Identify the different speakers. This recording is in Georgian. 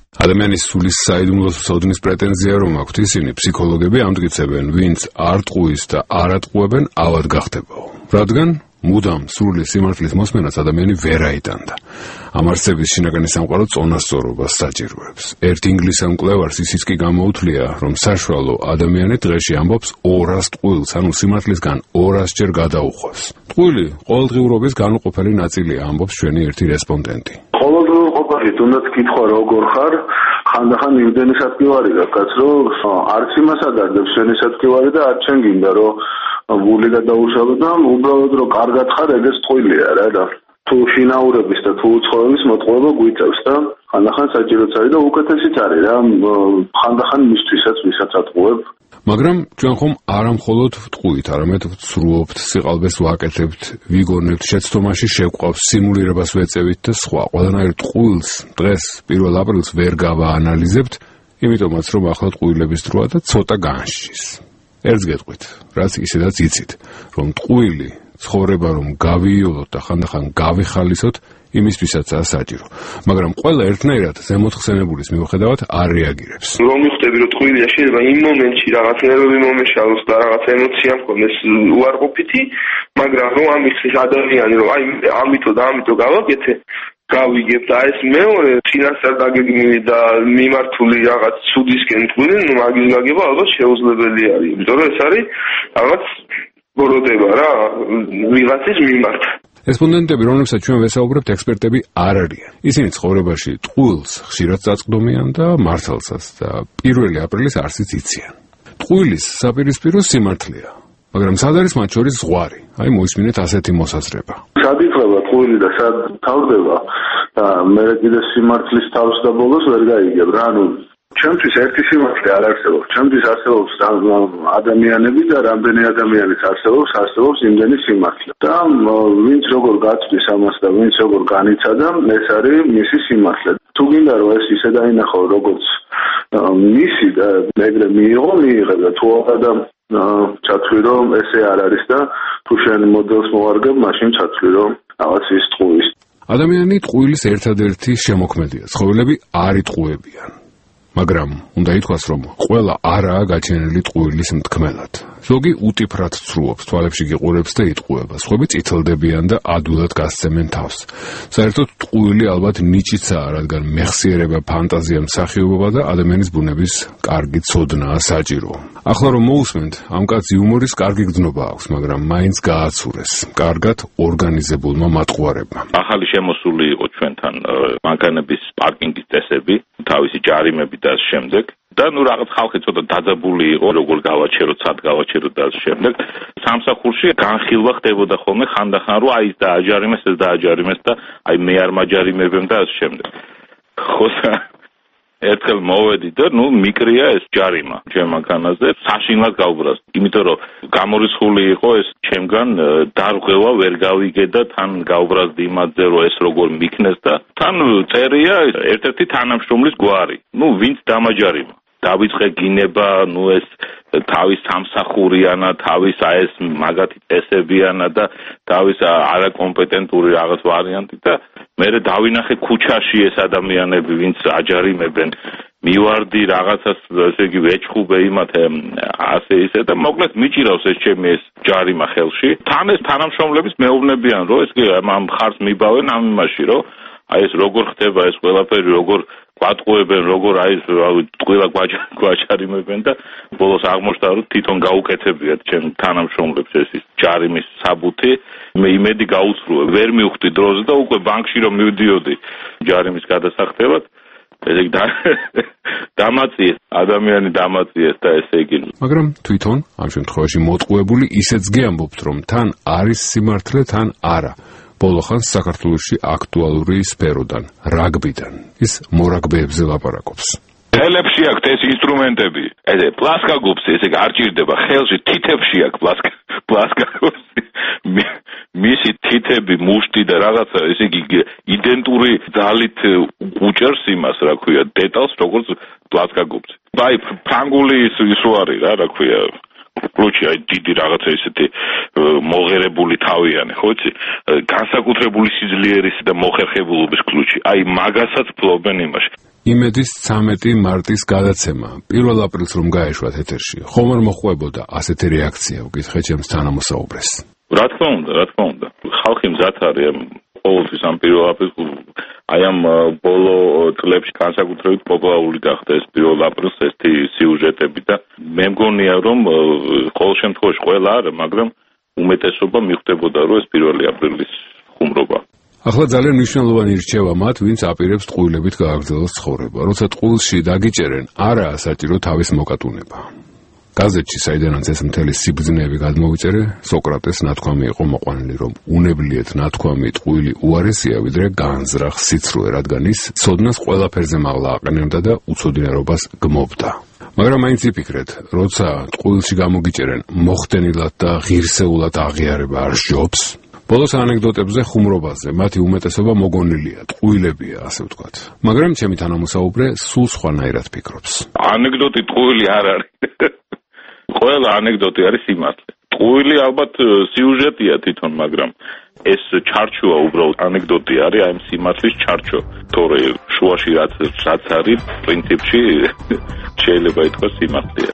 Speaker 1: ადამიანის სულის საიდუმლოს ოდნის პრეტენზია რომ აქვთ ისინი, ფსიქოლოგები ამტკიცებენ, ვინც არ ტყუის და არ ატყუებენ, ავად გახდებაო. რადგან მუდამ სრული სიმართლის მოსმენას ადამიანი ვერ აიტანდა. ამ არსების შინაგანი სამყარო წონასწორობას საჭიროებს. ერთ ინგლისელ მკვლევარს ისიც კი გამოუთლია, რომ საშუალო ადამიანი დღეში ამბობს 200 ტყუილს, ანუ სიმართლისგან 200 ჯერ გადაუხვევს. ტყუილი ყოველდღიურობის განუყოფელი ნაწილია, ამბობს ჩვენი ერთი რესპონდენტი.
Speaker 2: ყოველდღიურ ყოფაში თუნდაც კითხვა როგორ ხარ, ხანდახან იმდენი სათქივარი გაქვს, რომ არც იმას ადარდებს შენი სათქივარი და არც შენ გინდა რომ ვული გადაუშალო და უბრალოდ რომ კარგად ხარ, ეგეც ტყუილია რა და თუ შინაურების და თუ უცხოების მოტყუება გვიწევს და ხანდახან საჭიროც არის და უკეთესიც არის რა, ხანდახან მისთვისაც ვისაც ატყუებ.
Speaker 1: მაგრამ ჩვენ ხომ არა მხოლოდ ვტყუით, არამედ ვცრუობთ, სიყალბეს ვაკეთებთ, ვიგონებთ, შეცდომაში შევყვავთ, სიმულირებას ვეწევით და სხვა. ყველანაირ ტყუილს დღეს 1 აპრილს ვერ გავაანალიზებთ, იმიტომაც რომ ახლა ტყუილების დროა და ცოტა განსჯის. ერთს გეტყვით, რაც ისედაც იცით, რომ ტყუილი ცხოვრება რომ გავიოლოთ და ხანდახან გავიხალისოთ, იმისთვისაც საჭირო. მაგრამ ყველა ერთნაირად ზემოთხსენებულის მიუხედავად არ რეაგირებს.
Speaker 3: რომ მიხვდები რომ ტყუილია შეიძლება იმ მომენტში რაღაც ნერვები მომეშალოს და რაღაც ემოცია მქონდეს უარყოფითი, მაგრამ რომ ამის ადამიანი რომ აი ამიტომ და ამიტომ გავაკეთე, გავიგებ და ეს მეორე წინასწარ დაგეგმილი და მიმართული რაღაც ცუდისკენ ტყუილი, ну მაგის გაგება ალბათ შეუძლებელი არის, იმიტომ რომ ეს არის რაღაც გოროდება რა, ვიღაცის მიმართ.
Speaker 1: რესპონდენტები, რომლებსაც ჩვენ ვესაუბრებთ, ექსპერტები არ არიან. ისინი ცხოვრებაში ტყუილს ხშირად წაწყდომიან და მართალსაც და 1 აპრილის არსიც იციან. ტყუილის საპირისპირო სიმართლეა, მაგრამ სად არის მათ შორის ზღვარი? აი მოისმინეთ ასეთი მოსაზრება.
Speaker 2: სად იწება ტყუილი და სად თავდება და მე კიდე სიმართლის თავს და ბოლოს ვერ გაიგებ რა, ანუ ჩემთვის ერთი სიმართლე არ არსებობს. ჩემთვის არსებობს ადამიანები და რამდენი ადამიანის არსებობს იმდენი სიმართლე. და ვინც როგორ გაწვის ამას და ვინც როგორ განიცადა, ეს არის მისი სიმართლე. თუ გინდა რომ ეს ისე დაინახო როგორც მისი და მეგრე მიიღებ და თუ არა ჩათვლი რომ ესე არ არის და თუ შენ მოდელს მოვარგებ, მაშინ ჩათვლი რომ რაღაც ის ტყუის.
Speaker 1: ადამიანი ტყუილის ერთადერთი შემოქმედია. ცხოველები არ იტყუებიან. მაგრამ უნდა ითქვას, რომ ყველა არაა გაჩენილი ტყუილის მთქმელად. ზოგი უტიფრად ცრუობს, თვალებში გიყურებს და იტყუება, სხვები წითლდებიან და ადვილად გასცემენ თავს. საერთოდ ტყუილი ალბათ ნიჭიცაა, რადგან მეხსიერება, ფანტაზია, მსახიობობა და ადამიანის ბუნების კარგი ცოდნაა საჭირო. ახლა რომ მოусმენთ, ამ კაც იუმორის კარგი გრძნობა აქვს, მაგრამ მაინც გააცურეს კარგად ორგანიზებულმა მატყუარებმა.
Speaker 4: ახალი შემოსული იყო ჩვენთან მანქანების პარკინგის წესები, თავისი ჯარიმები და ამ შემდეგ და ნუ რაღაც ხალხი ცოტა დაძაბული იყო, როგორ გავაჩეროთ, სად გავაჩეროთ და ამ შემდეგ სამსახურში განხილვა ხდებოდა ხოლმე ხანდახან, რომ აი ეს დააჯარიმეს, ეს დააჯარიმეს და აი მე არ მაჯარიმებեմ და ამ შემდეგ. ხო ერთხელ მოვედი და ნუ მიკრია ეს ჯარიმა ჩემ მანქანაზე, საშინლად გავბრაზ, იმიტომ რომ გამორიცხული იყო ეს ჩემგან დარღვევა ვერ გავიგე და თან გავბრაზდი იმაზე, რომ ეს როგორ მიქნეს და თან წერია ერთ-ერთი თანამშრომლის გვარი. ნუ ვინც დამაჯარიმა. დავიწყე გინება, ნუ ეს თავის სამსახურიანა, თავის ეს მაგათი წესებიანა და თავის არაკომპეტენტური რაღაც ვარიანტი და მე დავინახე ქუჩაში ეს ადამიანები, ვინც აჯარიმებენ, მივარდი რაღაცას, ესე იგი ვეჭხუბე იმათ ასე ისე და მოკლედ მიჭირავს ეს ჩემი ეს ჯარიმა ხელში. თან ეს თანამშრომლების მეუბნებიან, რომ ეს ამ ხარს მიბავენ ამ იმაში, რომ აი ეს როგორ ხდება ეს ყველაფერი, როგორ გვატყუებენ, როგორ აი ეს ტყუილა გვაჯარიმებენ და ბოლოს აღმოჩნდა, რომ თვითონ გაუკეთებიათ ჩემ თანამშრომლებს ეს ჯარიმის საბუთი. მე იმედი გაუცრუე, ვერ მივხვდი დროზე და უკვე ბანკში რომ მივდიოდი ჯარიმის გადასახდებად, ესე იგი დამაწიეს, ადამიანი დამაწიეს და ესე იგი.
Speaker 1: მაგრამ თვითონ ამ შემთხვევაში მოტყუებული ისეც გეამბობთ, რომ თან არის სიმართლე, თან არა. ბოლოხანს საქართველოში აქტუალური სფეროდან, რაგბიდან. ის მორაგბეებზე ლაპარაკობს.
Speaker 4: ხელებში აქვს ეს ინსტრუმენტები. ესე პლასკაგუბს ესე არ ჭირდება ხელში, თითებში აქვს პლასკაგუბს. მისი თითები, მუშტი და რაღაცა ესე იგი იდენტური ძალით უჭერს იმას, რა ქვია, დეტალს, როგორც პლასკაგუბს. აი ფრანგული ის არის რა ქვია. კლუჩი აი დიდი რაღაცა ისეთი მოღერებული თავიანი, ხო იცი? განსაკუთრებული სიძლიერის და მოხერხებულობის კლუჩი. აი მაგასაც ფლობენ იმაში.
Speaker 1: იმედის 13 მარტის გადაცემა 1 აპრილს რომ გაეშვათ ეთერში, ხომ არ მოხვებოდა ასეთი რეაქცია, უკითხე ჩემს თანამოსაუბრეს.
Speaker 4: რა თქმა უნდა. ხალხი მზად არის ყოველთვის ამ 1 აპრილს აი ამ ბოლო წლებში განსაკუთრებით პოპულარული გახდა ეს 1 აპრილს ესეთი სიუჟეტები და მე მგონია რომ ყოველ შემთხვევაში ყველა არა, მაგრამ უმეტესობა მიხვდებოდა რომ ეს 1 აპრილის ხუმრობა.
Speaker 1: ახლა ძალიან მნიშვნელოვანი რჩევა მათ, ვინც აპირებს ტყუილებით გააგრძელოს ცხოვრება. როცა ტყუილში დაგიჭერენ, არაა საჭირო თავის მოკატუნება. გაზეთში, საიდანაც ეს მთელი სიბრძნეები გადმოვიწერე, სოკრატეს ნათქვამი იყო მოყვანილი, რომ უნებლიეთ ნათქვამი ტყუილი უარესია, ვიდრე განზრახ სიცრუე, რადგან ის ცოდნას ყველაფერზე მაღლა აყენებდა და უცოდინარობას გმობდა. მაგრამ მაინც იფიქრეთ, როცა ტყუილში გამოგიჭერენ, მოხდენილად და ღირსეულად აღიარება არ სჯობს. ბოლოს ანეკდოტებზე, ხუმრობაზე, მათი უმეტესობა მოგონილია, ტყუილებია, ასე ვთქვათ. მაგრამ ჩემი თანამოსაუბრე სულ სხვანაირად ფიქრობს.
Speaker 4: ანეკდოტი ტყუილი არ არის. ყველა ანეკდოტი არის სიმართლე. ტყუილი ალბათ სიუჟეტია თვითონ, მაგრამ ეს ჩარჩოა უბრალოდ ანეკდოტი არის, აი სიმართლის ჩარჩო. თორე შუაში რაც არის, პრინციპში შეიძლება ითქვას სიმართლეა.